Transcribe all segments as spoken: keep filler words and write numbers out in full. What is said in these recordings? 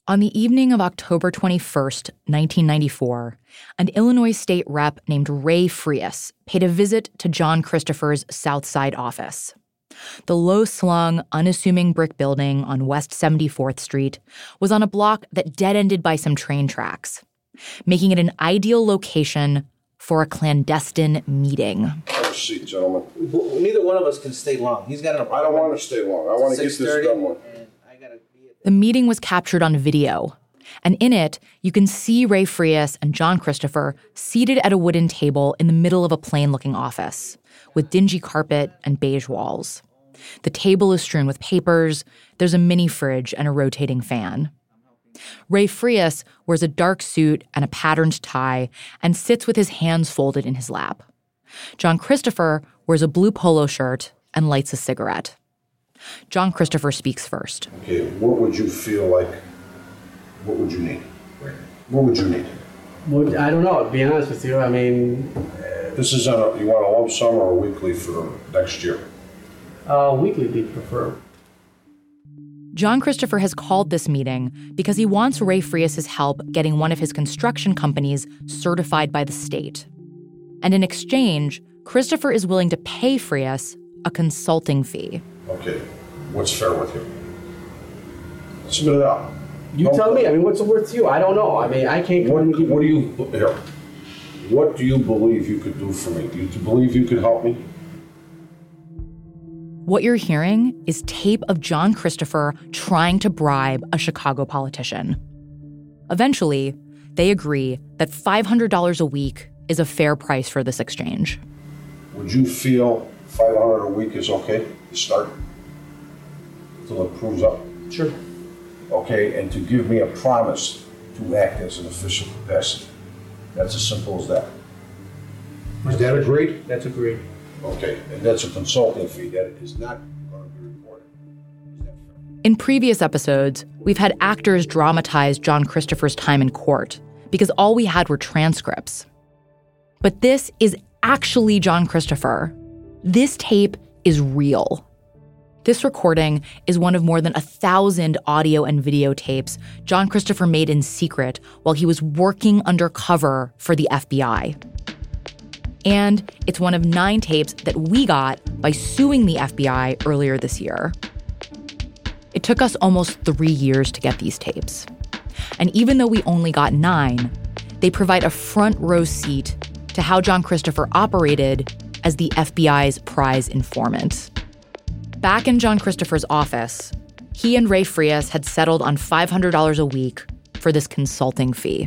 On the evening of October twenty-first, nineteen ninety-four, an Illinois state rep named Ray Frias paid a visit to John Christopher's South Side office. The low-slung, unassuming brick building on West seventy-fourth Street was on a block that dead-ended by some train tracks, making it an ideal location for a clandestine meeting. Have a seat, gentlemen. Neither one of us can stay long. He's got an appointment. I don't want to stay long. I want to get this done with. The meeting was captured on video, and in it, you can see Ray Frias and John Christopher seated at a wooden table in the middle of a plain-looking office, with dingy carpet and beige walls. The table is strewn with papers, there's a mini fridge and a rotating fan. Ray Frias wears a dark suit and a patterned tie and sits with his hands folded in his lap. John Christopher wears a blue polo shirt and lights a cigarette. John Christopher speaks first. Okay, what would you feel like, what would you need? What would you need? Well, I don't know, to be honest with you. I mean... This is on a, you want a lump sum or a weekly for next year? Uh, weekly be preferred. John Christopher has called this meeting because he wants Ray Frias' help getting one of his construction companies certified by the state. And in exchange, Christopher is willing to pay Frias a consulting fee. Okay, what's fair with you? Spit it out. You Don't tell me. I mean, what's it worth to you? I don't know. I mean, I can't... What, what do you... Here. What do you believe you could do for me? Do you believe you could help me? What you're hearing is tape of John Christopher trying to bribe a Chicago politician. Eventually, they agree that five hundred dollars a week is a fair price for this exchange. Would you feel five hundred dollars a week is okay to start? Until it proves up? Sure. Okay, and to give me a promise to act as an official capacity. That's as simple as that. Is that agreed? That's agreed. Okay, and that's a consulting fee. That is not going to be reported. Is that fair? In previous episodes, we've had actors dramatize John Christopher's time in court because all we had were transcripts. But this is actually John Christopher. This tape is real. This recording is one of more than a thousand audio and video tapes John Christopher made in secret while he was working undercover for the F B I. And it's one of nine tapes that we got by suing the F B I earlier this year. It took us almost three years to get these tapes. And even though we only got nine, they provide a front row seat to how John Christopher operated as the F B I's prize informant. Back in John Christopher's office, he and Ray Frias had settled on five hundred dollars a week for this consulting fee.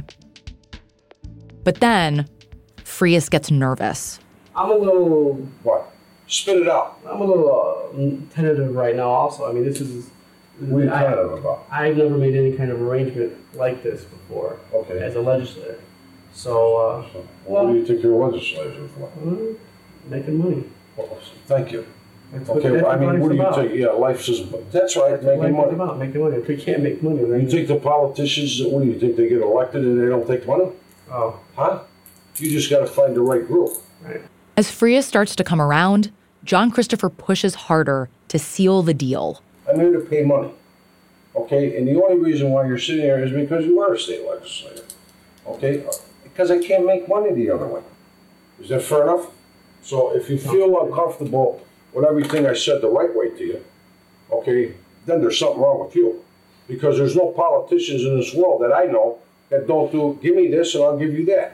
But then, Frias gets nervous. I'm a little... What? Spit it out. I'm a little uh, tentative right now also. I mean, this is... What are you I, tentative about? I've never made any kind of arrangement like this before. Okay. As a legislator. So, uh... So, what well, do you think you're a legislator for? uh, making money. Well, thank you. That's what, Okay, that's well, I what mean, life's what do you about. think? Yeah, life's is, that's right, That's what making life is money. about, making money. If we can't make money, then... You think the politicians, what do you think, they get elected and they don't take money? Oh. Huh? You just got to find the right group. Right. As Frias starts to come around, John Christopher pushes harder to seal the deal. I'm here to pay money, okay? And the only reason why you're sitting here is because you are a state legislator, okay? Because I can't make money the other way. Is that fair enough? So if you feel uncomfortable with everything I said the right way to you, okay, then there's something wrong with you. Because there's no politicians in this world that I know that don't do, give me this and I'll give you that.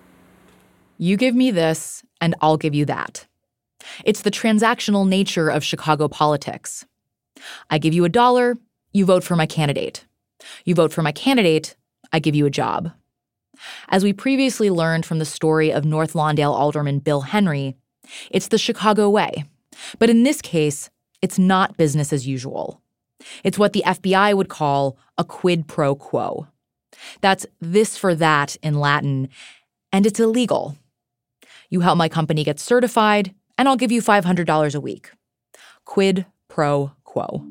You give me this, and I'll give you that. It's the transactional nature of Chicago politics. I give you a dollar, you vote for my candidate. You vote for my candidate, I give you a job. As we previously learned from the story of North Lawndale Alderman Bill Henry, it's the Chicago way. But in this case, it's not business as usual. It's what the F B I would call a quid pro quo. That's this for that in Latin, and it's illegal. You help my company get certified, and I'll give you five hundred dollars a week. Quid pro quo.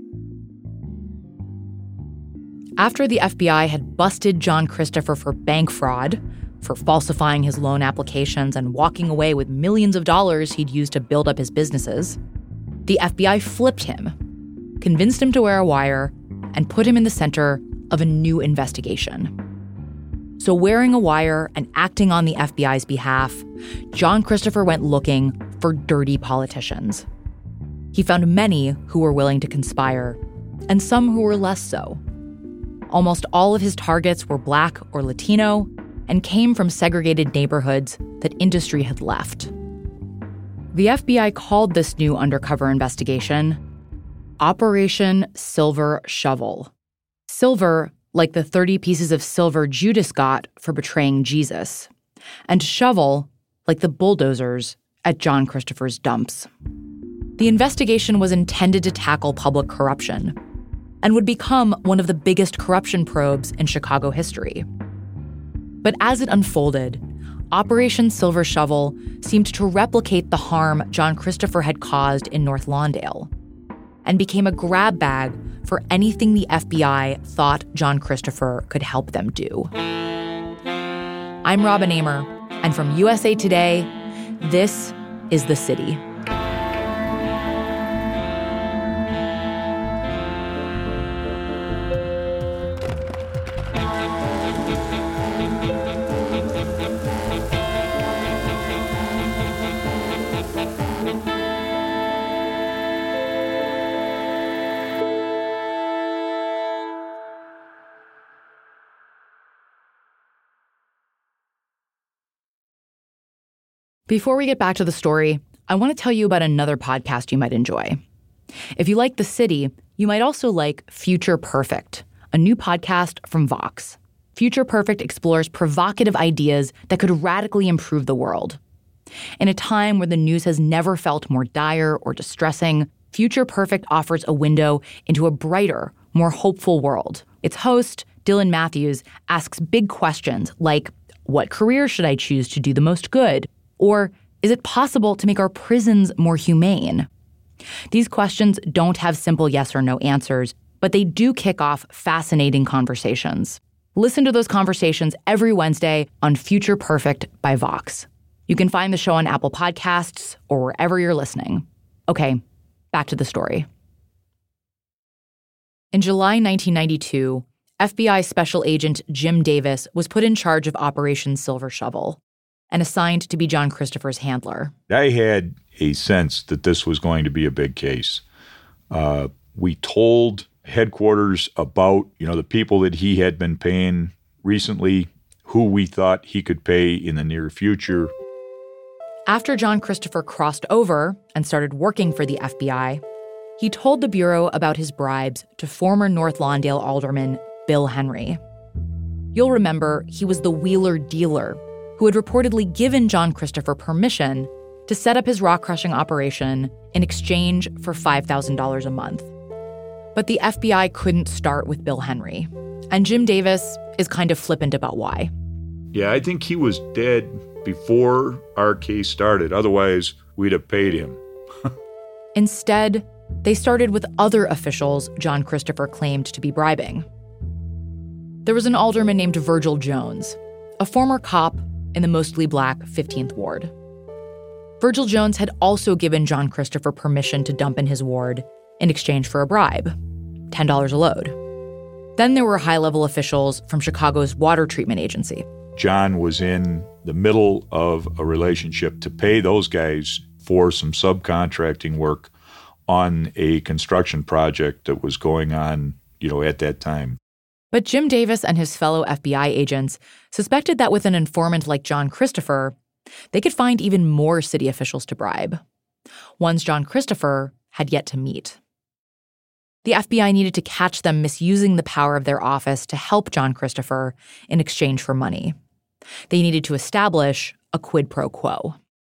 After the F B I had busted John Christopher for bank fraud, for falsifying his loan applications and walking away with millions of dollars he'd used to build up his businesses, the F B I flipped him, convinced him to wear a wire, and put him in the center of a new investigation. So wearing a wire and acting on the F B I's behalf, John Christopher went looking for dirty politicians. He found many who were willing to conspire, and some who were less so. Almost all of his targets were Black or Latino and came from segregated neighborhoods that industry had left. The F B I called this new undercover investigation Operation Silver Shovel. Silver, like the thirty pieces of silver Judas got for betraying Jesus, and shovel, like the bulldozers at John Christopher's dumps. The investigation was intended to tackle public corruption and would become one of the biggest corruption probes in Chicago history. But as it unfolded, Operation Silver Shovel seemed to replicate the harm John Christopher had caused in North Lawndale and became a grab bag for anything the F B I thought John Christopher could help them do. I'm Robin Amer, and from U S A Today, this is The City. Before we get back to the story, I want to tell you about another podcast you might enjoy. If you like The City, you might also like Future Perfect, a new podcast from Vox. Future Perfect explores provocative ideas that could radically improve the world. In a time where the news has never felt more dire or distressing, Future Perfect offers a window into a brighter, more hopeful world. Its host, Dylan Matthews, asks big questions like, what career should I choose to do the most good? Or is it possible to make our prisons more humane? These questions don't have simple yes or no answers, but they do kick off fascinating conversations. Listen to those conversations every Wednesday on Future Perfect by Vox. You can find the show on Apple Podcasts or wherever you're listening. Okay, back to the story. In July nineteen ninety-two, F B I Special Agent Jim Davis was put in charge of Operation Silver Shovel and assigned to be John Christopher's handler. I had a sense that this was going to be a big case. Uh, we told headquarters about, you know, the people that he had been paying recently, who we thought he could pay in the near future. After John Christopher crossed over and started working for the F B I, he told the Bureau about his bribes to former North Lawndale Alderman Bill Henry. You'll remember he was the wheeler dealer who had reportedly given John Christopher permission to set up his rock-crushing operation in exchange for five thousand dollars a month. But the F B I couldn't start with Bill Henry, and Jim Davis is kind of flippant about why. Yeah, I think he was dead before our case started. Otherwise, we'd have paid him. Instead, they started with other officials John Christopher claimed to be bribing. There was an alderman named Virgil Jones, a former cop in the mostly Black fifteenth Ward. Virgil Jones had also given John Christopher permission to dump in his ward in exchange for a bribe, ten dollars a load. Then there were high-level officials from Chicago's water treatment agency. John was in the middle of a relationship to pay those guys for some subcontracting work on a construction project that was going on, you know, at that time. But Jim Davis and his fellow F B I agents suspected that with an informant like John Christopher, they could find even more city officials to bribe, ones John Christopher had yet to meet. The F B I needed to catch them misusing the power of their office to help John Christopher in exchange for money. They needed to establish a quid pro quo.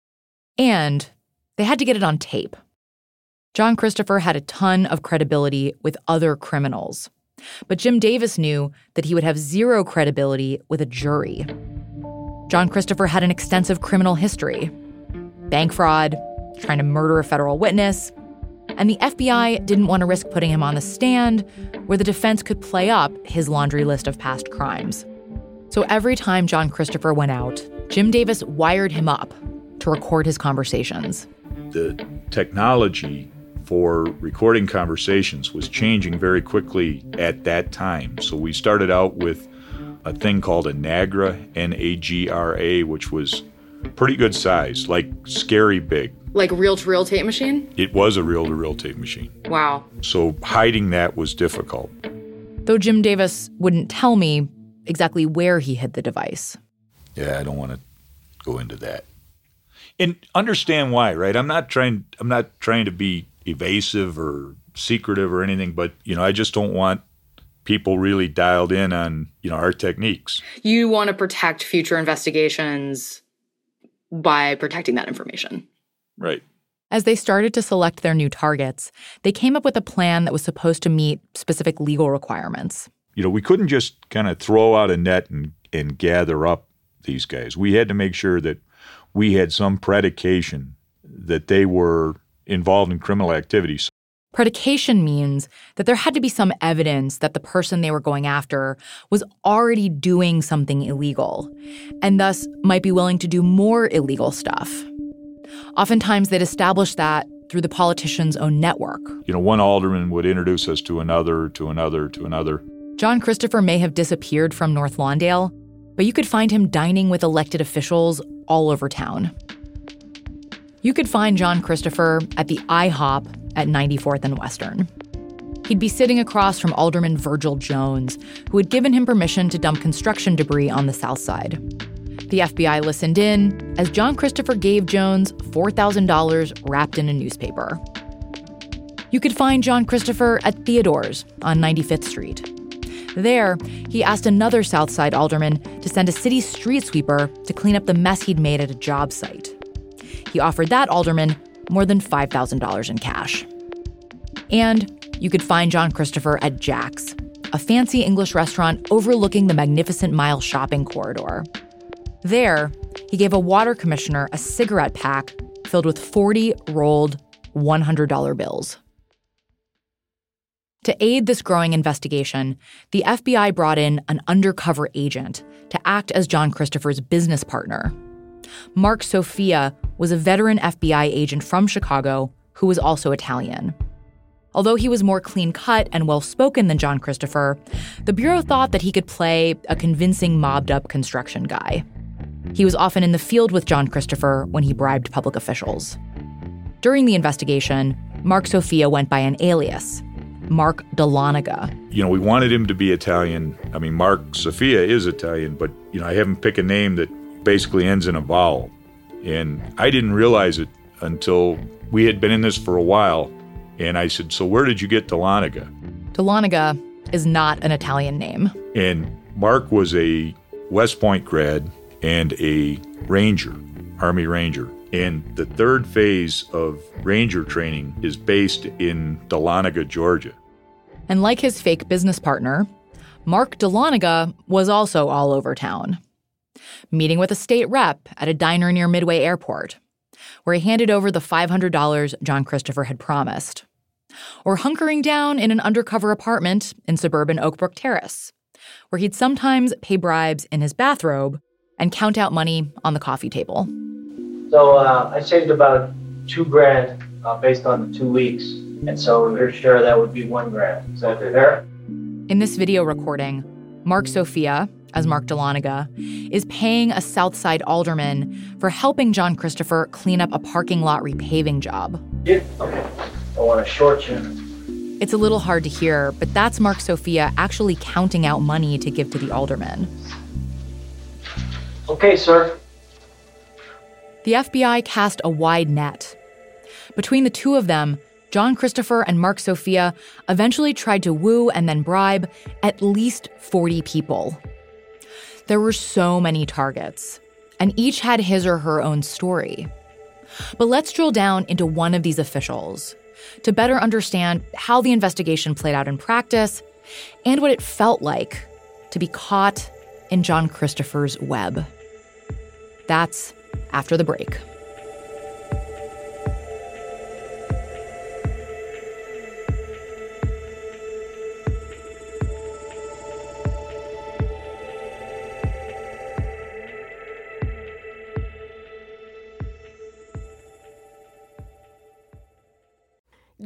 And they had to get it on tape. John Christopher had a ton of credibility with other criminals, but Jim Davis knew that he would have zero credibility with a jury. John Christopher had an extensive criminal history: bank fraud, trying to murder a federal witness, and the F B I didn't want to risk putting him on the stand where the defense could play up his laundry list of past crimes. So every time John Christopher went out, Jim Davis wired him up to record his conversations. The technology for recording conversations was changing very quickly at that time. So we started out with a thing called a Nagra, N A G R A, which was pretty good size, like scary big. Like reel-to-reel tape machine? It was a reel-to-reel tape machine. Wow. So hiding that was difficult. Though Jim Davis wouldn't tell me exactly where he hid the device. Yeah, I don't want to go into that. And understand why, right? I'm not trying I'm not trying to be evasive or secretive or anything, but you know, I just don't want people really dialed in on, you know, our techniques. You want to protect future investigations by protecting that information. Right. As they started to select their new targets, they came up with a plan that was supposed to meet specific legal requirements. You know, we couldn't just kind of throw out a net and, and gather up these guys. We had to make sure that we had some predication that they were involved in criminal activities. Predication means that there had to be some evidence that the person they were going after was already doing something illegal, and thus might be willing to do more illegal stuff. Oftentimes, they'd establish that through the politician's own network. You know, one alderman would introduce us to another, to another, to another. John Christopher may have disappeared from North Lawndale, but you could find him dining with elected officials all over town. You could find John Christopher at the IHOP at ninety-fourth and Western. He'd be sitting across from Alderman Virgil Jones, who had given him permission to dump construction debris on the south side. The F B I listened in as John Christopher gave Jones four thousand dollars wrapped in a newspaper. You could find John Christopher at Theodore's on ninety-fifth Street. There, he asked another South Side alderman to send a city street sweeper to clean up the mess he'd made at a job site. He offered that alderman more than five thousand dollars in cash. And you could find John Christopher at Jack's, a fancy English restaurant overlooking the Magnificent Mile shopping corridor. There, he gave a water commissioner a cigarette pack filled with forty rolled one hundred dollar bills. To aid this growing investigation, the F B I brought in an undercover agent to act as John Christopher's business partner. Mark Sophia was a veteran F B I agent from Chicago who was also Italian. Although he was more clean-cut and well-spoken than John Christopher, the Bureau thought that he could play a convincing mobbed-up construction guy. He was often in the field with John Christopher when he bribed public officials. During the investigation, Mark Sophia went by an alias, Mark Dahlonega. You know, we wanted him to be Italian. I mean, Mark Sophia is Italian, but, you know, I have him pick a name that basically ends in a vowel. And I didn't realize it until we had been in this for a while. And I said, so where did you get Dahlonega? Dahlonega is not an Italian name. And Mark was a West Point grad and a Ranger, Army Ranger. And the third phase of Ranger training is based in Dahlonega, Georgia. And like his fake business partner, Mark Dahlonega was also all over town, meeting with a state rep at a diner near Midway Airport, where he handed over the five hundred dollars John Christopher had promised, or hunkering down in an undercover apartment in suburban Oakbrook Terrace, where he'd sometimes pay bribes in his bathrobe and count out money on the coffee table. So uh, I saved about two grand uh, based on the two weeks. And so your share, that would be one grand. Is that fair? In this video recording, Mark Sophia, as Mark Dahlonega, is paying a Southside alderman for helping John Christopher clean up a parking lot repaving job. Yeah. Okay. I want to short you. It's a little hard to hear, but that's Mark Sophia actually counting out money to give to the alderman. Okay, sir. The F B I cast a wide net. Between the two of them, John Christopher and Mark Sophia eventually tried to woo and then bribe at least forty people. There were so many targets, and each had his or her own story. But let's drill down into one of these officials to better understand how the investigation played out in practice and what it felt like to be caught in John Christopher's web. That's after the break.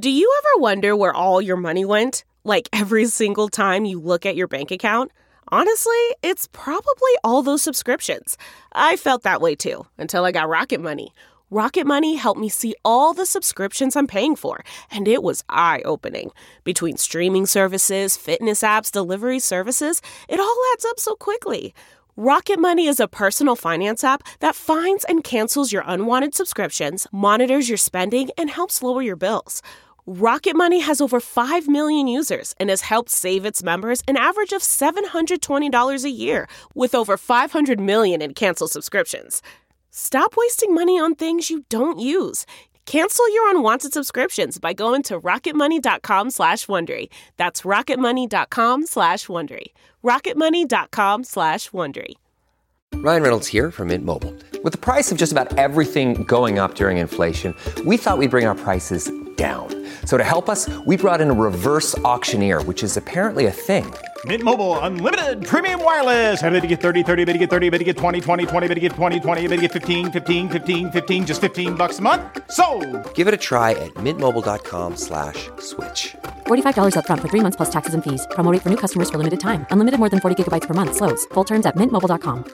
Do you ever wonder where all your money went? Like every single time you look at your bank account? Honestly, it's probably all those subscriptions. I felt that way too, until I got Rocket Money. Rocket Money helped me see all the subscriptions I'm paying for, and it was eye-opening. Between streaming services, fitness apps, delivery services, it all adds up so quickly. Rocket Money is a personal finance app that finds and cancels your unwanted subscriptions, monitors your spending, and helps lower your bills. Rocket Money has over five million users and has helped save its members an average of seven hundred twenty dollars a year, with over five hundred million in canceled subscriptions. Stop wasting money on things you don't use. Cancel your unwanted subscriptions by going to rocketmoney.com slash Wondery. That's rocketmoney.com slash Wondery. rocketmoney.com slash Wondery. Ryan Reynolds here from Mint Mobile. With the price of just about everything going up during inflation, we thought we'd bring our prices down. So to help us, we brought in a reverse auctioneer, which is apparently a thing. Mint Mobile Unlimited Premium Wireless. How to get thirty, thirty, bit to get thirty, bit to get twenty, twenty, twenty, bit to get twenty, twenty, bit to get fifteen, fifteen, fifteen, fifteen, just fifteen bucks a month? Sold! Give it a try at mintmobile.com slash switch. forty-five dollars up front for three months plus taxes and fees. Promo rate for new customers for limited time. Unlimited more than forty gigabytes per month. Slows full terms at mint mobile dot com.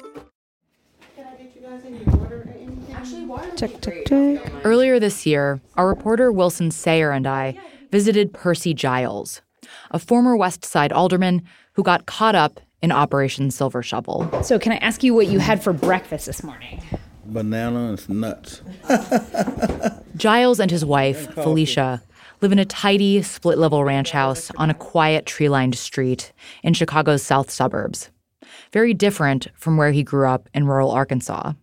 Check, check, check. Earlier this year, our reporter Wilson Sayer and I visited Percy Giles, a former West Side alderman who got caught up in Operation Silver Shovel. So can I ask you what you had for breakfast this morning? Banana and nuts. Giles and his wife, Felicia, live in a tidy, split-level ranch house on a quiet, tree-lined street in Chicago's south suburbs. Very different from where he grew up in rural Arkansas.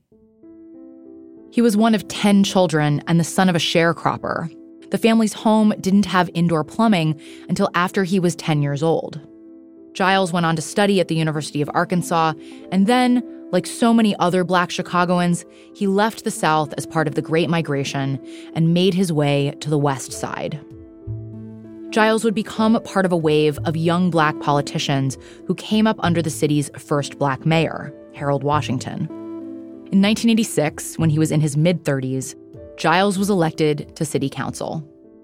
He was one of ten children and the son of a sharecropper. The family's home didn't have indoor plumbing until after he was ten years old. Giles went on to study at the University of Arkansas, and then, like so many other Black Chicagoans, he left the South as part of the Great Migration and made his way to the West Side. Giles would become part of a wave of young Black politicians who came up under the city's first Black mayor, Harold Washington. In nineteen eighty-six, when he was in his mid-thirties, Giles was elected to city council.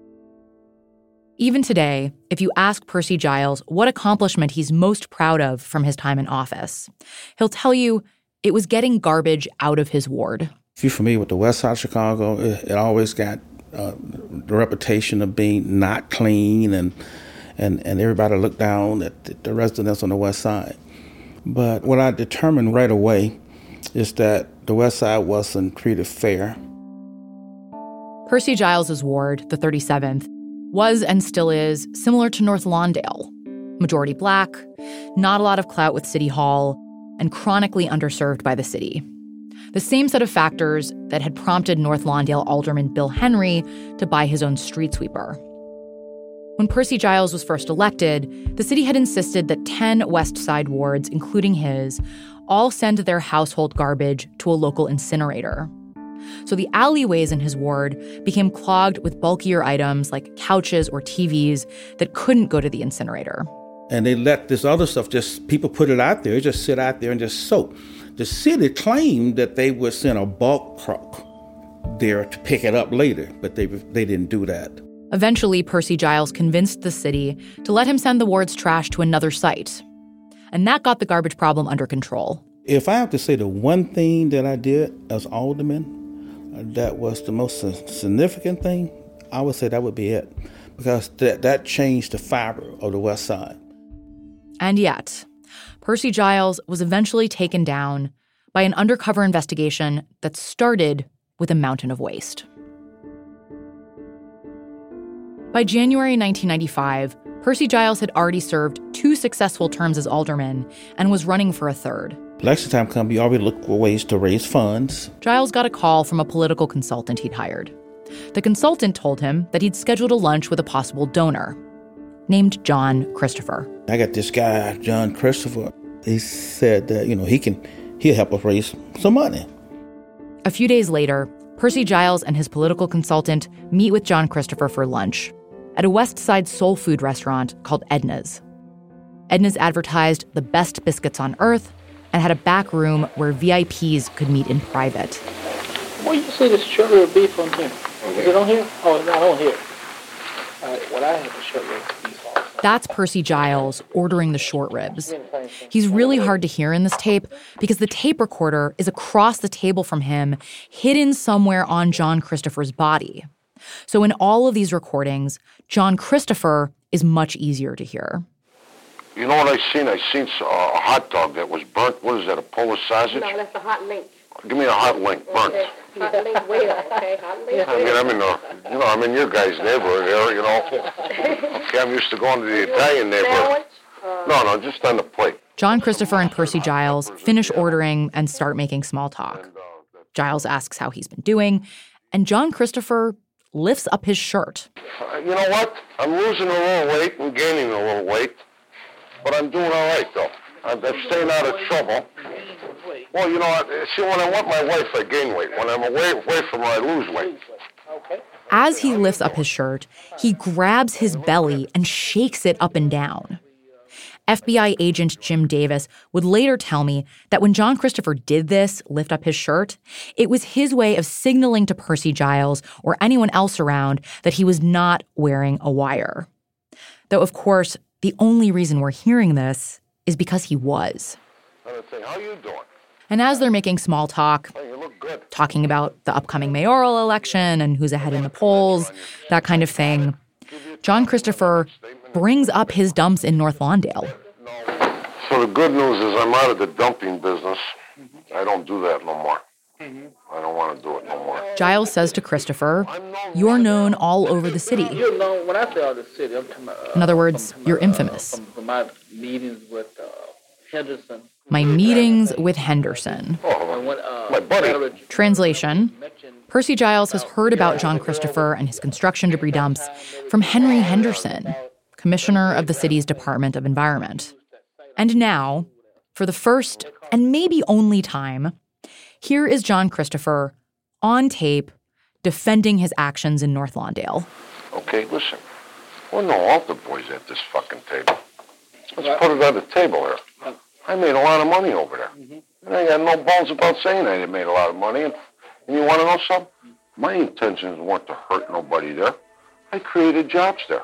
Even today, if you ask Percy Giles what accomplishment he's most proud of from his time in office, he'll tell you it was getting garbage out of his ward. If you're familiar with the West Side of Chicago, it, it always got uh, the reputation of being not clean, and and, and everybody looked down at the residents on the West Side. But what I determined right away is that the West Side wasn't treated fair. Percy Giles' ward, the thirty-seventh, was and still is similar to North Lawndale. Majority Black, not a lot of clout with City Hall, and chronically underserved by the city. The same set of factors that had prompted North Lawndale Alderman Bill Henry to buy his own street sweeper. When Percy Giles was first elected, the city had insisted that ten West Side wards, including his, all send their household garbage to a local incinerator. So the alleyways in his ward became clogged with bulkier items like couches or T Vs that couldn't go to the incinerator. And they let this other stuff just, people put it out there, just sit out there and just soak. The city claimed that they would send a bulk truck there to pick it up later, but they they didn't do that. Eventually, Percy Giles convinced the city to let him send the ward's trash to another site. And that got the garbage problem under control. If I have to say the one thing that I did as alderman that was the most significant thing, I would say that would be it. Because that, that changed the fiber of the West Side. And yet, Percy Giles was eventually taken down by an undercover investigation that started with a mountain of waste. By January nineteen ninety-five, Percy Giles had already served two successful terms as alderman and was running for a third. Election time come, you already look for ways to raise funds. Giles got a call from a political consultant he'd hired. The consultant told him that he'd scheduled a lunch with a possible donor named John Christopher. I got this guy, John Christopher. He said that, you know, he can, he'll help us raise some money. A few days later, Percy Giles and his political consultant meet with John Christopher for lunch at a West Side soul food restaurant called Edna's. Edna's advertised the best biscuits on earth and had a back room where V I Ps could meet in private. Where you see this chili or beef on here? Is it on here? Oh, it's not on here. Uh, what I had to show you these also. That's Percy Giles ordering the short ribs. He's really hard to hear in this tape because the tape recorder is across the table from him, hidden somewhere on John Christopher's body. So in all of these recordings, John Christopher is much easier to hear. You know what I seen? I seen a hot dog that was burnt. What is that, a Polish sausage? No, that's a hot link. Give me a hot link, burnt. Okay. Hot link waiter, okay? Hot link I mean, I'm in the, you know, I'm in your guys' neighborhood there, you know. Okay, I'm used to going to the Italian neighborhood. No, no, just on the plate. John Christopher and Percy Giles finish ordering and start making small talk. Giles asks how he's been doing, and John Christopher lifts up his shirt. Uh, you know what? I'm losing a little weight and gaining a little weight, but I'm doing all right, though. I'm, I'm staying out of trouble. Well, you know what? See, when I'm with my wife, I gain weight. When I'm away, away from her, I lose weight. As he lifts up his shirt, he grabs his belly and shakes it up and down. F B I agent Jim Davis would later tell me that when John Christopher did this, lift up his shirt, it was his way of signaling to Percy Giles or anyone else around that he was not wearing a wire. Though, of course, the only reason we're hearing this is because he was. How you doing? And as they're making small talk, talking about the upcoming mayoral election and who's ahead in the polls, that kind of thing, John Christopher brings up his dumps in North Lawndale. So the good news is I'm out of the dumping business. I don't do that no more. I don't want to do it no more. Giles says to Christopher, you're known all over the city. You're known, when I say all the city, I'm talking about... Uh, in other words, from, you're uh, infamous. From, from my meetings with uh, Henderson. My meetings with Henderson. Oh, my buddy. Translation, Percy Giles has heard about John Christopher and his construction debris dumps from Henry Henderson, commissioner of the city's Department of Environment. And now, for the first and maybe only time, here is John Christopher on tape defending his actions in North Lawndale. Okay, listen. We're no altar boys at this fucking table. Let's put it on the table here. I made a lot of money over there. Mm-hmm. And I got no balls about saying I made a lot of money. And, and you want to know something? My intentions weren't to hurt nobody there. I created jobs there.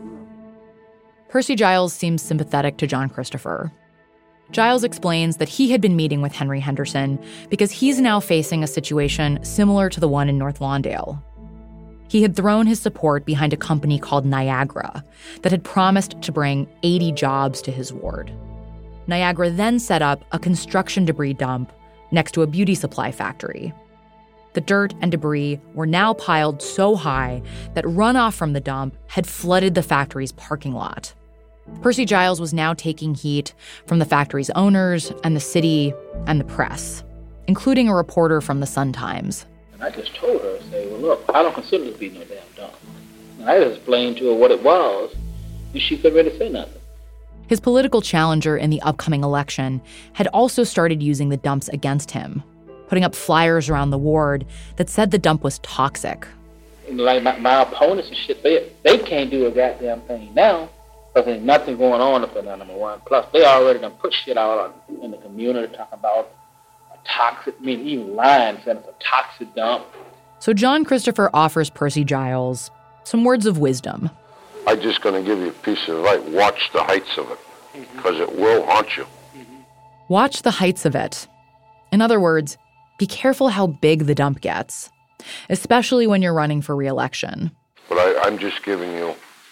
Percy Giles seems sympathetic to John Christopher. Giles explains that he had been meeting with Henry Henderson because he's now facing a situation similar to the one in North Lawndale. He had thrown his support behind a company called Niagara that had promised to bring eighty jobs to his ward. Niagara then set up a construction debris dump next to a beauty supply factory. The dirt and debris were now piled so high that runoff from the dump had flooded the factory's parking lot. Percy Giles was now taking heat from the factory's owners and the city and the press, including a reporter from the Sun-Times. And I just told her, say, well, look, I don't consider this to be no damn dump. And I just explained to her what it was, and she couldn't really say nothing. His political challenger in the upcoming election had also started using the dumps against him, putting up flyers around the ward that said the dump was toxic. And like my, my opponents and shit, they they can't do a goddamn thing now because there's nothing going on up in there, number one. Plus, they already done put shit out in the community talking about a toxic, I mean, even lying saying it's a toxic dump. So John Christopher offers Percy Giles some words of wisdom. I'm just going to give you a piece of advice. Watch the heights of it, because it will haunt you. Mm-hmm. Watch the heights of it. In other words, be careful how big the dump gets, especially when you're running for re-election. But I, I'm just giving you,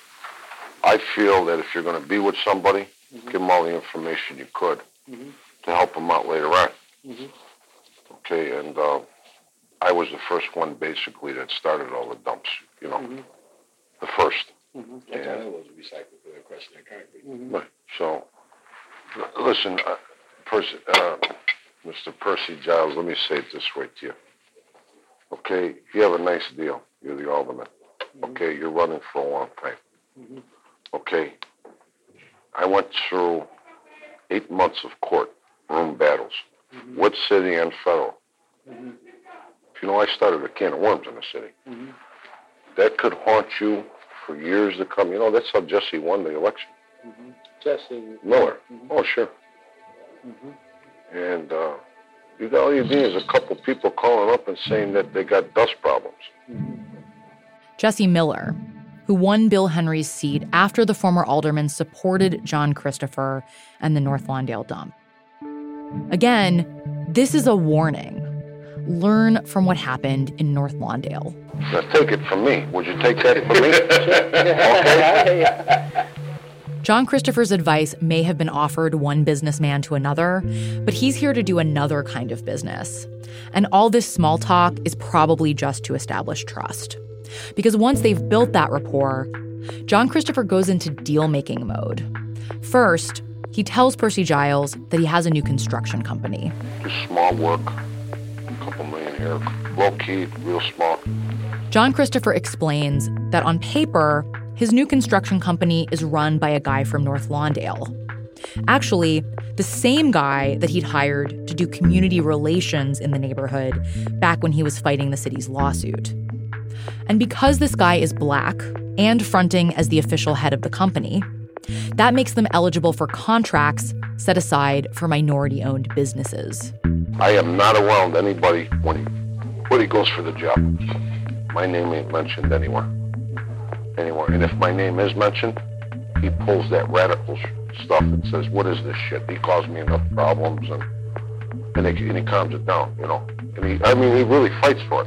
I feel that if you're going to be with somebody, mm-hmm. give them all the information you could mm-hmm. to help them out later on. Mm-hmm. Okay, and uh, I was the first one, basically, that started all the dumps, you know, mm-hmm. the first. Mm-hmm. That's all it was, recycled for the crushing and concrete. Mm-hmm. Right. So, l- listen, uh, Percy, uh, Mister Percy Giles, let me say it this way to you. Okay, you have a nice deal. You're the alderman. Mm-hmm. Okay, you're running for a long time. Mm-hmm. Okay, I went through eight months of court room battles mm-hmm. with city and federal. Mm-hmm. You know, I started a can of worms in the city. Mm-hmm. That could haunt you for years to come. You know, that's how Jesse won the election. Mm-hmm. Jesse Miller. Mm-hmm. Oh, sure. Mm-hmm. And uh, you got all you need is a couple people calling up and saying that they got dust problems. Mm-hmm. Jesse Miller, who won Bill Henry's seat after the former alderman supported John Christopher and the North Lawndale dump. Again, this is a warning. Learn from what happened in North Lawndale. Now take it from me. Would you take that from me? Okay. John Christopher's advice may have been offered one businessman to another, but he's here to do another kind of business. And all this small talk is probably just to establish trust. Because once they've built that rapport, John Christopher goes into deal-making mode. First, he tells Percy Giles that he has a new construction company. Just small work, a couple million here, low-key, real small. John Christopher explains that on paper, his new construction company is run by a guy from North Lawndale. Actually, the same guy that he'd hired to do community relations in the neighborhood back when he was fighting the city's lawsuit. And because this guy is black and fronting as the official head of the company, that makes them eligible for contracts set aside for minority-owned businesses. I am not around anybody when he, when he goes for the job. My name ain't mentioned anywhere. Anywhere. And if my name is mentioned, he pulls that radical sh- stuff and says, what is this shit? He caused me enough problems, and and, he, and he calms it down, you know. And he, I mean, he really fights for it.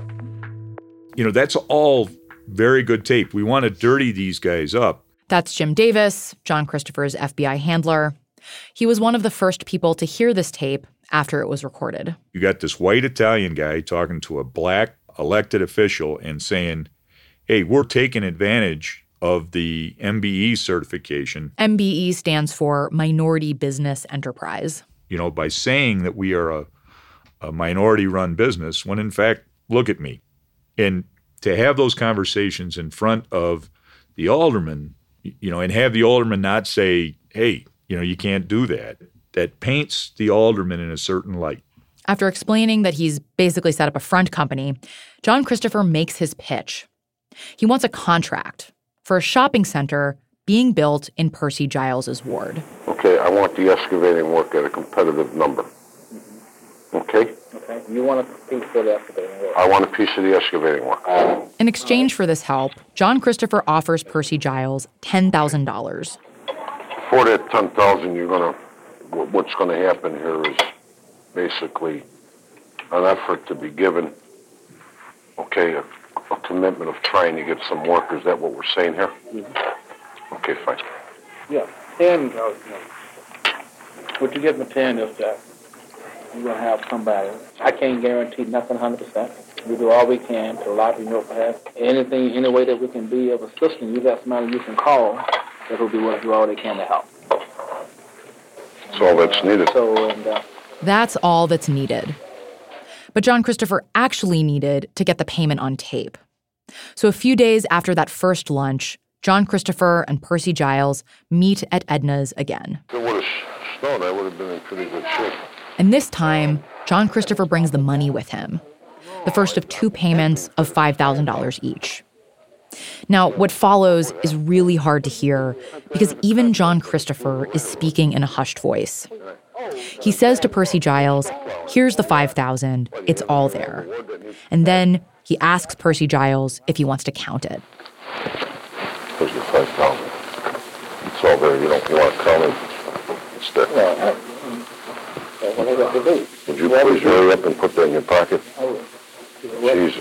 You know, that's all very good tape. We want to dirty these guys up. That's Jim Davis, John Christopher's F B I handler. He was one of the first people to hear this tape after it was recorded. You got this white Italian guy talking to a black elected official and saying, hey, we're taking advantage of the M B E certification. M B E stands for Minority Business Enterprise. You know, by saying that we are a, a minority-run business, when in fact, look at me. And to have those conversations in front of the alderman, you know, and have the alderman not say, hey, you know, you can't do that, that paints the alderman in a certain light. After explaining that he's basically set up a front company, John Christopher makes his pitch. He wants a contract for a shopping center being built in Percy Giles' ward. Okay, I want the excavating work at a competitive number. Okay? Okay. You want a piece of the excavating work? I want a piece of the excavating work. In exchange for this help, John Christopher offers Percy Giles ten thousand dollars. For that ten thousand dollars, you're gonna, what's gonna happen here is basically an effort to be given, okay, a, a commitment of trying to get some work. Is that what we're saying here? Mm-hmm. Okay, fine. Yeah, ten thousand dollars. What you get me ten is that you're going to have somebody. I can't guarantee nothing one hundred percent. We do all we can to lobby your behalf. Anything, any way that we can be of assistance, you got somebody you can call that will be willing to do all they can to help. That's all that's needed. So, and, uh, That's all that's needed. But John Christopher actually needed to get the payment on tape. So a few days after that first lunch, John Christopher and Percy Giles meet at Edna's again. If it would have snowed, I would have been in pretty good shape. And this time, John Christopher brings the money with him, the first of two payments of five thousand dollars each. Now, what follows is really hard to hear because even John Christopher is speaking in a hushed voice. He says to Percy Giles, here's the five thousand dollars, it's all there. And then he asks Percy Giles if he wants to count it. Here's the five thousand dollars. It's all there. You don't you want to count it? It's there. well, what do I got to do? Would you please hurry up and put that in your pocket? Oh, Jesus.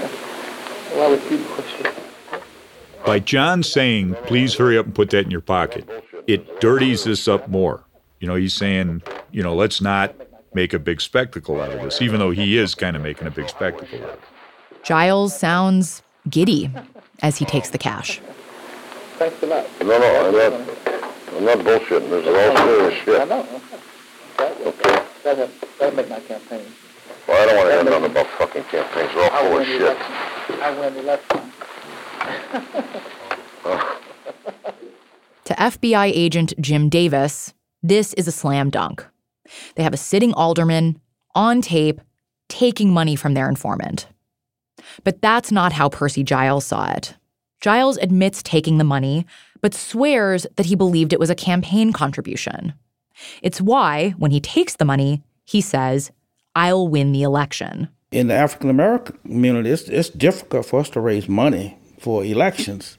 Why would you push it? By John saying, please hurry up and put that in your pocket, it dirties this up more. You know, he's saying, you know, let's not make a big spectacle out of this, even though he is kind of making a big spectacle out of it. Giles sounds giddy as he takes the cash. Thanks a lot. No, no, I'm not, I'm not bullshitting. This is all serious shit. I know. That would, Okay. that'd, that'd make my campaign. Well, I don't want to hear nothing about fucking campaigns. They're all I full of win the shit. election. I win the election. To F B I agent Jim Davis, this is a slam dunk. They have a sitting alderman on tape taking money from their informant. But that's not how Percy Giles saw it. Giles admits taking the money, but swears that he believed it was a campaign contribution. It's why, when he takes the money, he says, I'll win the election. In the African American community, it's, it's difficult for us to raise money for elections.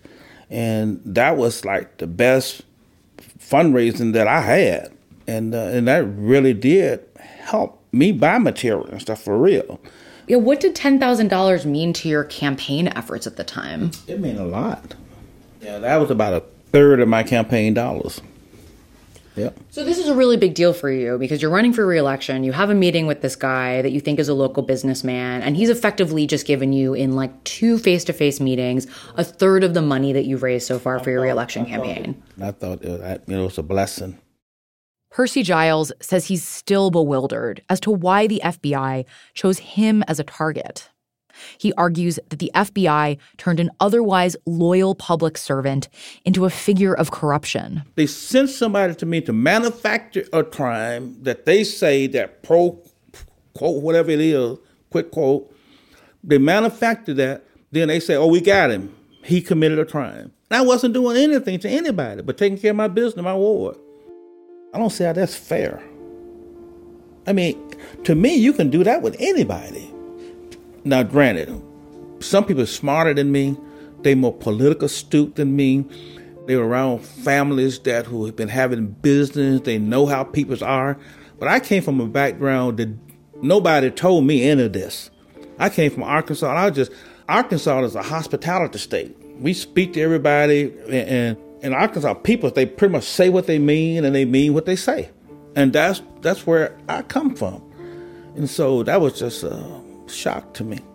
And that was like the best fundraising that I had. And uh, and that really did help me buy material and stuff for real. Yeah, what did ten thousand dollars mean to your campaign efforts at the time? It meant a lot. Yeah, that was about a third of my campaign dollars. Yep. So this is a really big deal for you because you're running for re-election. You have a meeting with this guy that you think is a local businessman, and he's effectively just given you, in like two face-to-face meetings, a third of the money that you've raised so far for your re-election campaign. I thought it was, you know, it was a blessing. Percy Giles says he's still bewildered as to why the F B I chose him as a target. He argues that the F B I turned an otherwise loyal public servant into a figure of corruption. They sent somebody to me to manufacture a crime that they say that pro, quote, whatever it is, quick quote, they manufactured that, then they say, oh, we got him. He committed a crime. And I wasn't doing anything to anybody but taking care of my business, my ward. I don't see how that's fair. I mean, to me, you can do that with anybody. Now, granted, some people are smarter than me. They're more political astute than me. They're around families that who have been having business. They know how people are. But I came from a background that nobody told me any of this. I came from Arkansas. And I was just, Arkansas is a hospitality state. We speak to everybody. And in Arkansas, people, they pretty much say what they mean and they mean what they say. And that's that's where I come from. And so that was just a shock to me.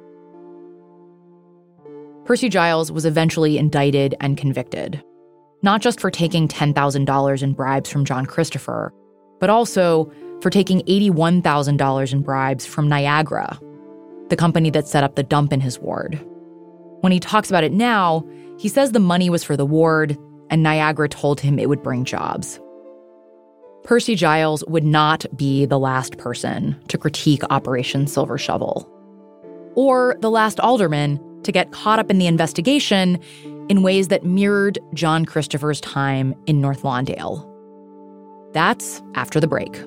Percy Giles was eventually indicted and convicted, not just for taking ten thousand dollars in bribes from John Christopher, but also for taking eighty-one thousand dollars in bribes from Niagara, the company that set up the dump in his ward. When he talks about it now, he says the money was for the ward, and Niagara told him it would bring jobs. Percy Giles would not be the last person to critique Operation Silver Shovel, or the last alderman to get caught up in the investigation in ways that mirrored John Christopher's time in North Lawndale. That's after the break.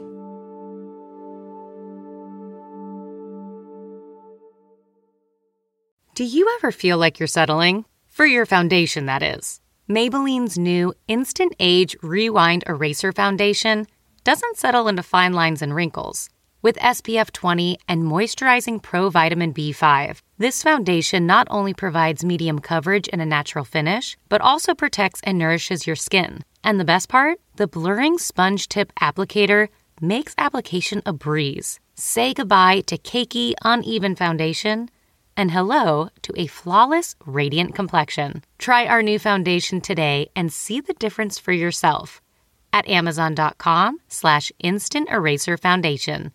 Do you ever feel like you're settling? For your foundation, that is. Maybelline's new Instant Age Rewind Eraser Foundation doesn't settle into fine lines and wrinkles. With S P F twenty and moisturizing Pro Vitamin B five, this foundation not only provides medium coverage and a natural finish, but also protects and nourishes your skin. And the best part? The blurring sponge tip applicator makes application a breeze. Say goodbye to cakey, uneven foundation and hello to a flawless, radiant complexion. Try our new foundation today and see the difference for yourself at amazon.com slash instant eraser foundation.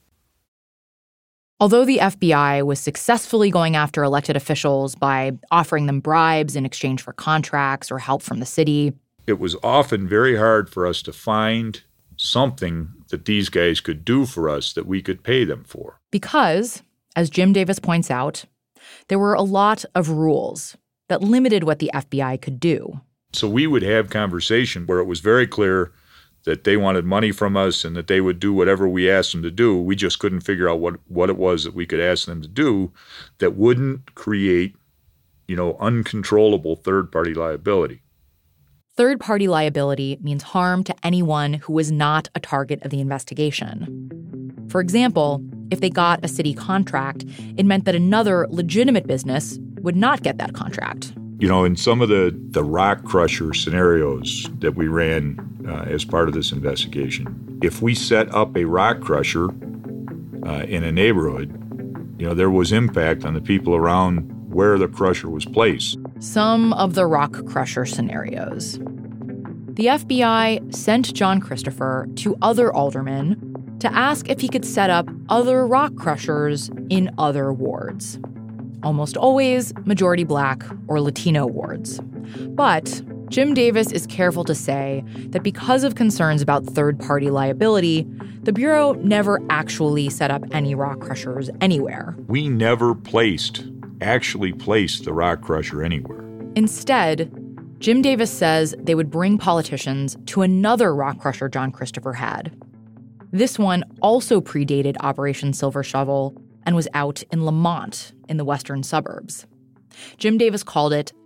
Although the F B I was successfully going after elected officials by offering them bribes in exchange for contracts or help from the city, it was often very hard for us to find something that these guys could do for us that we could pay them for. Because, as Jim Davis points out, there were a lot of rules that limited what the F B I could do. So we would have conversation where it was very clear that they wanted money from us and that they would do whatever we asked them to do. We just couldn't figure out what, what it was that we could ask them to do that wouldn't create, you know, uncontrollable third-party liability. Third-party liability means harm to anyone who was not a target of the investigation. For example, if they got a city contract, it meant that another legitimate business would not get that contract. You know, in some of the, the rock crusher scenarios that we ran uh, as part of this investigation, if we set up a rock crusher uh, in a neighborhood, you know, there was impact on the people around where the crusher was placed. Some of the rock crusher scenarios. The F B I sent John Christopher to other aldermen to ask if he could set up other rock crushers in other wards. Almost always majority Black or Latino wards. But Jim Davis is careful to say that because of concerns about third-party liability, the Bureau never actually set up any rock crushers anywhere. We never placed, actually placed the rock crusher anywhere. Instead, Jim Davis says they would bring politicians to another rock crusher John Christopher had. This one also predated Operation Silver Shovel and was out in Lamont in the western suburbs. Jim Davis called it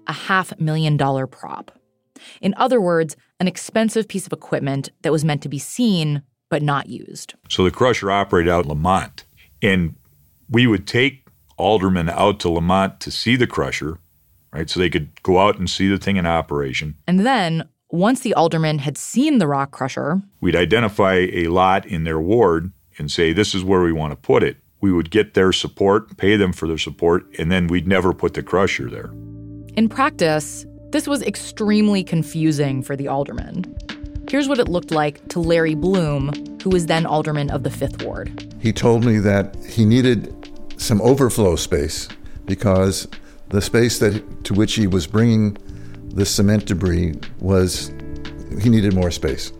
a half million dollar prop. In other words, an expensive piece of equipment that was meant to be seen but not used. So the crusher operated out in Lamont, and we would take aldermen out to Lamont to see the crusher, right, so they could go out and see the thing in operation. And then, once the aldermen had seen the rock crusher, we'd identify a lot in their ward and say, this is where we want to put it. We would get their support, pay them for their support, and then we'd never put the crusher there. In practice, this was extremely confusing for the aldermen. Here's what it looked like to Larry Bloom, who was then alderman of the Fifth Ward. He told me that he needed some overflow space because the space that to which he was bringing the cement debris was, he needed more space.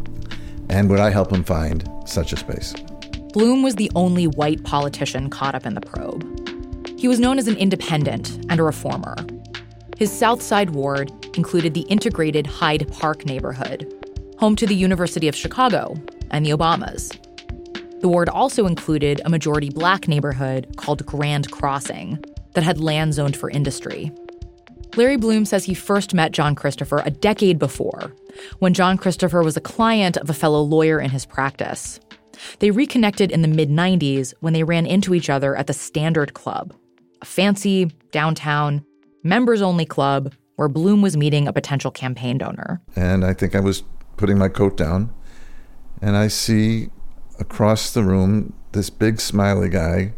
And would I help him find such a space? Bloom was the only white politician caught up in the probe. He was known as an independent and a reformer. His South Side ward included the integrated Hyde Park neighborhood, home to the University of Chicago and the Obamas. The ward also included a majority black neighborhood called Grand Crossing that had land zoned for industry. Larry Bloom says he first met John Christopher a decade before, when John Christopher was a client of a fellow lawyer in his practice. They reconnected in the mid nineties when they ran into each other at the Standard Club, a fancy, downtown, members-only club where Bloom was meeting a potential campaign donor. And I think I was putting my coat down, and I see across the room this big smiley guy.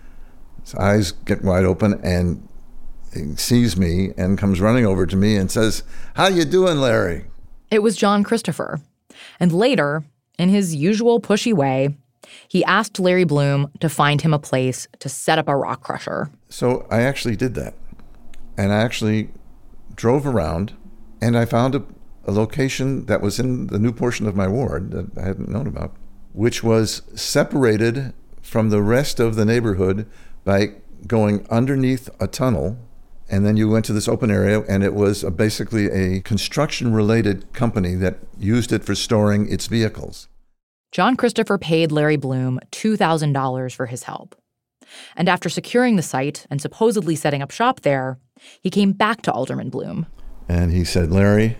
His eyes get wide open, and he sees me and comes running over to me and says, "How you doing, Larry?" It was John Christopher. And later, in his usual pushy way, he asked Larry Bloom to find him a place to set up a rock crusher. So I actually did that. And I actually drove around, and I found a, a location that was in the new portion of my ward that I hadn't known about, which was separated from the rest of the neighborhood by going underneath a tunnel. And then you went to this open area, and it was a, basically a construction-related company that used it for storing its vehicles. John Christopher paid Larry Bloom two thousand dollars for his help. And after securing the site and supposedly setting up shop there, he came back to Alderman Bloom. And he said, "Larry,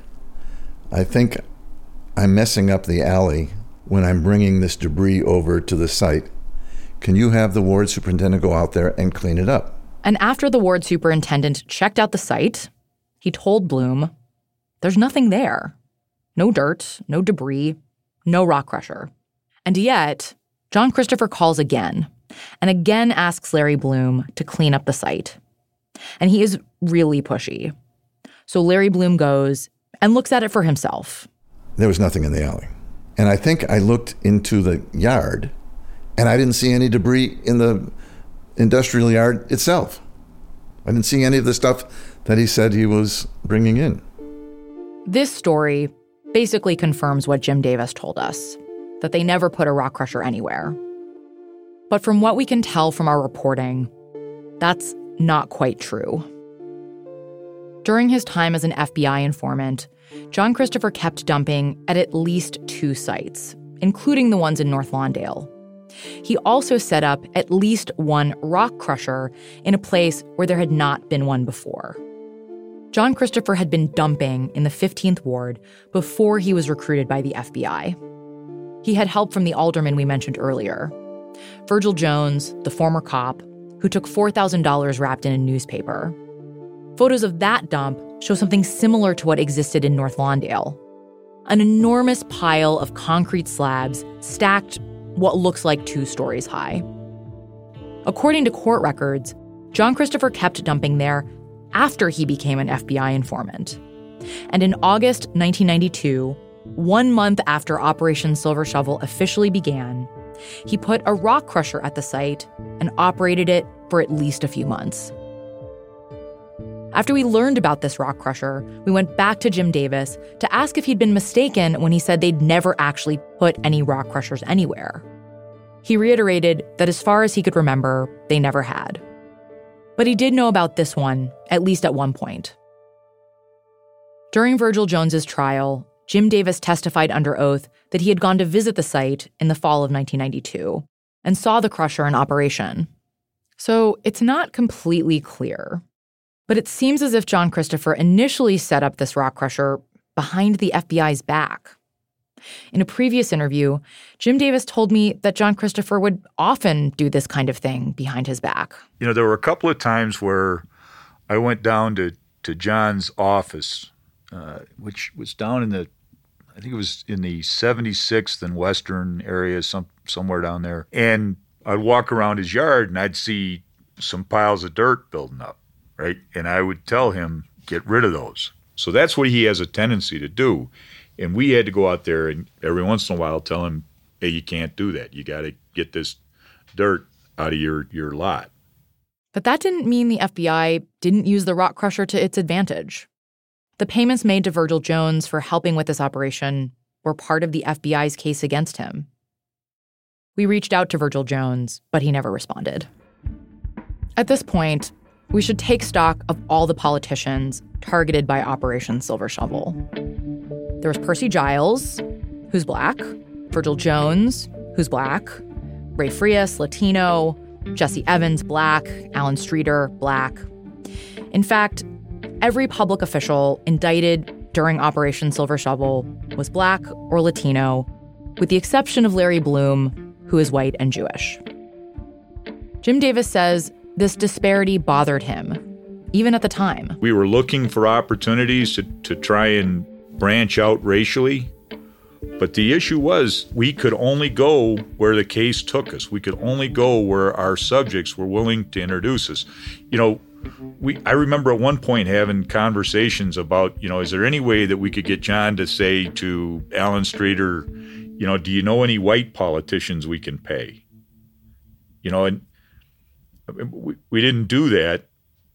I think I'm messing up the alley when I'm bringing this debris over to the site. Can you have the ward superintendent go out there and clean it up?" And after the ward superintendent checked out the site, he told Bloom, there's nothing there. No dirt, no debris, no rock crusher. And yet, John Christopher calls again, and again asks Larry Bloom to clean up the site. And he is really pushy. So Larry Bloom goes and looks at it for himself. There was nothing in the alley. And I think I looked into the yard, and I didn't see any debris in the industrial yard itself. I didn't see any of the stuff that he said he was bringing in. This story basically confirms what Jim Davis told us, that they never put a rock crusher anywhere. But from what we can tell from our reporting, that's not quite true. During his time as an F B I informant, John Christopher kept dumping at at least two sites, including the ones in North Lawndale. He also set up at least one rock crusher in a place where there had not been one before. John Christopher had been dumping in the fifteenth Ward before he was recruited by the F B I. He had help from the alderman we mentioned earlier, Virgil Jones, the former cop, who took four thousand dollars wrapped in a newspaper. Photos of that dump show something similar to what existed in North Lawndale. An enormous pile of concrete slabs stacked what looks like two stories high. According to court records, John Christopher kept dumping there after he became an F B I informant. And in August nineteen ninety-two, one month after Operation Silver Shovel officially began, he put a rock crusher at the site and operated it for at least a few months. After we learned about this rock crusher, we went back to Jim Davis to ask if he'd been mistaken when he said they'd never actually put any rock crushers anywhere. He reiterated that as far as he could remember, they never had. But he did know about this one, at least at one point. During Virgil Jones's trial, Jim Davis testified under oath that he had gone to visit the site in the fall of nineteen ninety-two and saw the crusher in operation. So it's not completely clear. But it seems as if John Christopher initially set up this rock crusher behind the F B I's back. In a previous interview, Jim Davis told me that John Christopher would often do this kind of thing behind his back. You know, there were a couple of times where I went down to, to John's office, uh, which was down in the, I think it was in the seventy-sixth and Western area, some somewhere down there. And I'd walk around his yard and I'd see some piles of dirt building up, right? And I would tell him, get rid of those. So that's what he has a tendency to do. And we had to go out there and every once in a while tell him, hey, you can't do that. You got to get this dirt out of your, your lot. But that didn't mean the F B I didn't use the rock crusher to its advantage. The payments made to Virgil Jones for helping with this operation were part of the F B I's case against him. We reached out to Virgil Jones, but he never responded. At this point, we should take stock of all the politicians targeted by Operation Silver Shovel. There was Percy Giles, who's black, Virgil Jones, who's black, Ray Frias, Latino, Jesse Evans, black, Alan Streeter, black. In fact, every public official indicted during Operation Silver Shovel was black or Latino, with the exception of Larry Bloom, who is white and Jewish. Jim Davis says this disparity bothered him, even at the time. We were looking for opportunities to, to try and branch out racially, but the issue was we could only go where the case took us. We could only go where our subjects were willing to introduce us. You know, we I remember at one point having conversations about, you know, is there any way that we could get John to say to Alan Streeter, you know, do you know any white politicians we can pay? You know, and we, we didn't do that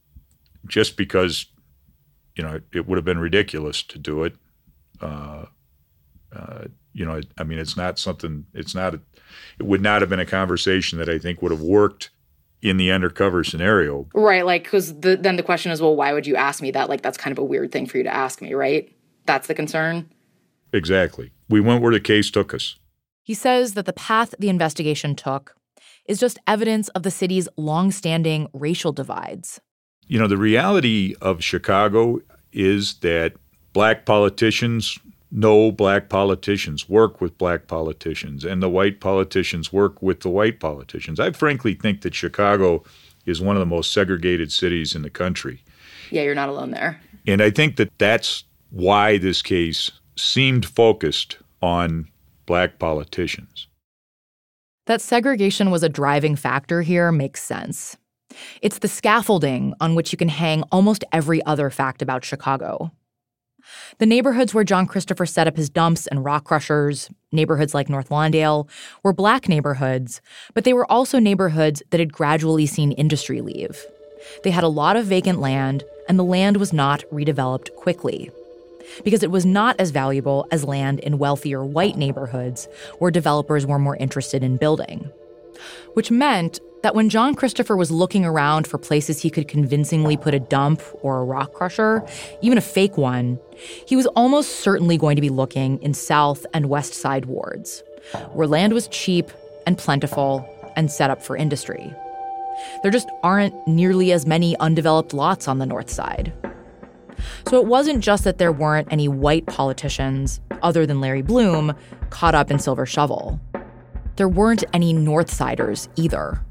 just because, you know, it, it would have been ridiculous to do it. Uh, uh, you know, I mean, it's not something, it's not, a, it would not have been a conversation that I think would have worked in the undercover scenario. Right, like, because the, then the question is, well, why would you ask me that? Like, that's kind of a weird thing for you to ask me, right? That's the concern? Exactly. We went where the case took us. He says that the path the investigation took is just evidence of the city's longstanding racial divides. You know, the reality of Chicago is that black politicians know black politicians, work with black politicians, and the white politicians work with the white politicians. I frankly think that Chicago is one of the most segregated cities in the country. Yeah, you're not alone there. And I think that that's why this case seemed focused on black politicians. That segregation was a driving factor here makes sense. It's the scaffolding on which you can hang almost every other fact about Chicago. The neighborhoods where John Christopher set up his dumps and rock crushers, neighborhoods like North Lawndale, were black neighborhoods, but they were also neighborhoods that had gradually seen industry leave. They had a lot of vacant land, and the land was not redeveloped quickly, because it was not as valuable as land in wealthier white neighborhoods where developers were more interested in building. Which meant that when John Christopher was looking around for places he could convincingly put a dump or a rock crusher, even a fake one, he was almost certainly going to be looking in South and West Side wards, where land was cheap and plentiful and set up for industry. There just aren't nearly as many undeveloped lots on the North Side. So it wasn't just that there weren't any white politicians, other than Larry Bloom, caught up in Silver Shovel. There weren't any North Siders either.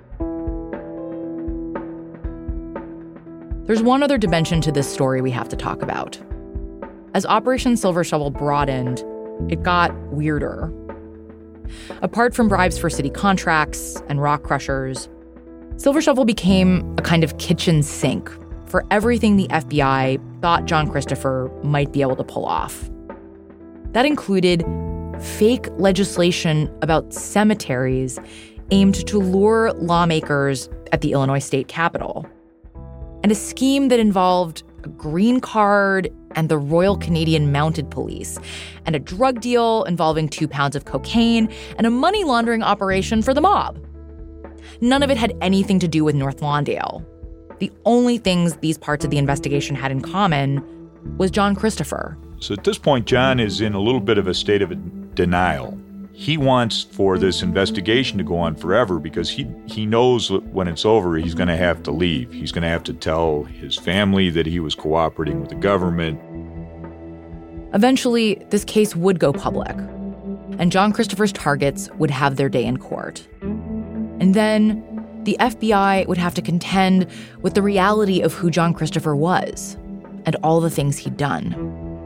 There's one other dimension to this story we have to talk about. As Operation Silver Shovel broadened, it got weirder. Apart from bribes for city contracts and rock crushers, Silver Shovel became a kind of kitchen sink for everything the F B I thought John Christopher might be able to pull off. That included fake legislation about cemeteries aimed to lure lawmakers at the Illinois state capitol, and a scheme that involved a green card and the Royal Canadian Mounted Police, and a drug deal involving two pounds of cocaine, and a money laundering operation for the mob. None of it had anything to do with North Lawndale. The only things these parts of the investigation had in common was John Christopher. So at this point, John is in a little bit of a state of denial. He wants for this investigation to go on forever because he, he knows when it's over, he's going to have to leave. He's going to have to tell his family that he was cooperating with the government. Eventually, this case would go public, and John Christopher's targets would have their day in court. And then the F B I would have to contend with the reality of who John Christopher was and all the things he'd done.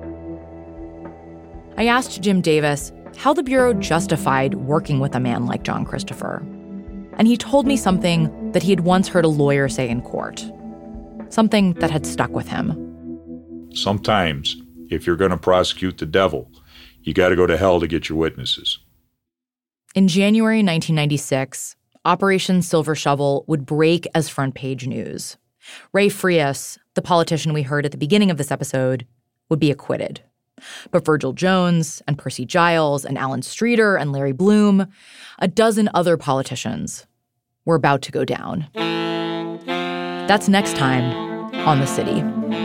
I asked Jim Davis how the Bureau justified working with a man like John Christopher. And he told me something that he had once heard a lawyer say in court, something that had stuck with him. Sometimes, if you're going to prosecute the devil, you got to go to hell to get your witnesses. In January nineteen ninety-six, Operation Silver Shovel would break as front-page news. Ray Frias, the politician we heard at the beginning of this episode, would be acquitted. But Virgil Jones and Percy Giles and Alan Streeter and Larry Bloom, a dozen other politicians, were about to go down. That's next time on The City.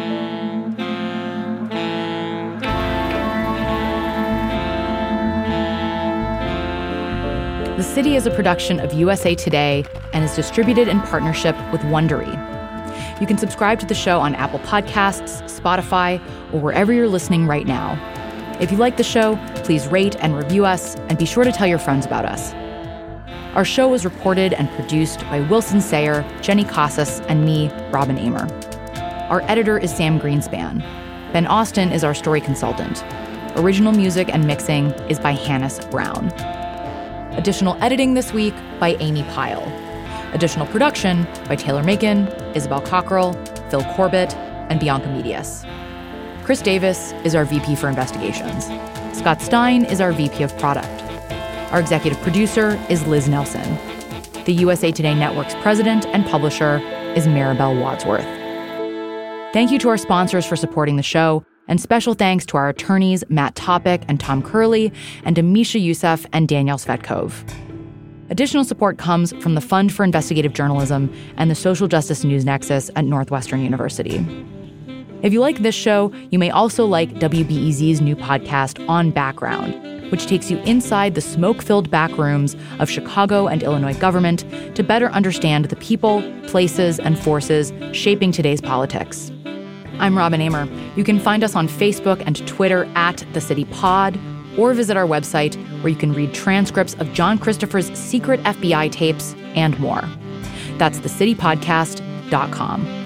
The City is a production of U S A Today and is distributed in partnership with Wondery. You can subscribe to the show on Apple Podcasts, Spotify, or wherever you're listening right now. If you like the show, please rate and review us, and be sure to tell your friends about us. Our show was reported and produced by Wilson Sayer, Jenny Casas, and me, Robin Amer. Our editor is Sam Greenspan. Ben Austin is our story consultant. Original music and mixing is by Hannes Brown. Additional editing this week by Amy Pyle. Additional production by Taylor Macon, Isabel Cockrell, Phil Corbett, and Bianca Medias. Chris Davis is our V P for Investigations. Scott Stein is our V P of Product. Our executive producer is Liz Nelson. The U S A Today Network's president and publisher is Maribel Wadsworth. Thank you to our sponsors for supporting the show, and special thanks to our attorneys Matt Topic and Tom Curley, and to Misha Youssef and Danielle Svetkov. Additional support comes from the Fund for Investigative Journalism and the Social Justice News Nexus at Northwestern University. If you like this show, you may also like W B E Z's new podcast, On Background, which takes you inside the smoke-filled back rooms of Chicago and Illinois government to better understand the people, places, and forces shaping today's politics. I'm Robin Amer. You can find us on Facebook and Twitter at The City Pod, or visit our website where you can read transcripts of John Christopher's secret F B I tapes and more. That's the city podcast dot com.